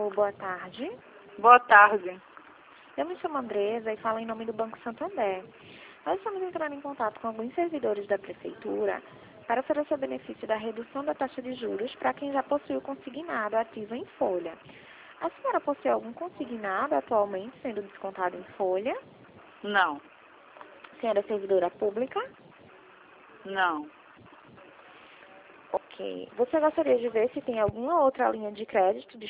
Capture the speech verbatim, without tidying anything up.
Alô, boa tarde. Boa tarde. Eu me chamo Andresa e falo em nome do Banco Santander. Nós estamos entrando em contato com alguns servidores da Prefeitura para oferecer o benefício da redução da taxa de juros para quem já possui o consignado ativo em folha. A senhora possui algum consignado atualmente sendo descontado em folha? Não, A senhora é servidora pública? não. Ok. Você gostaria de ver se tem alguma outra linha de crédito